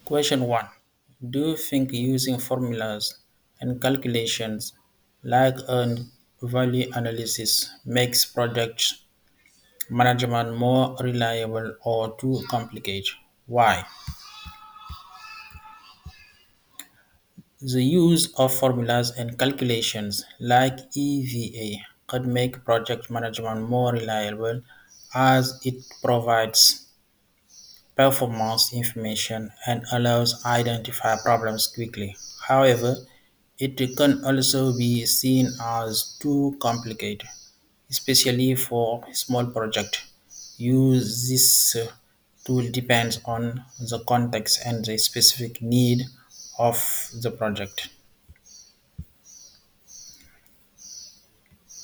Question 1. Do you think using formulas and calculations like earned value analysis makes project management more reliable or too complicated? Why? The use of formulas and calculations like EVA could make project management more reliable as it provides performance information and allows identify problems quickly. However, it can also be seen as too complicated, especially for small projects. Use this tool depends on the context and the specific need of the project.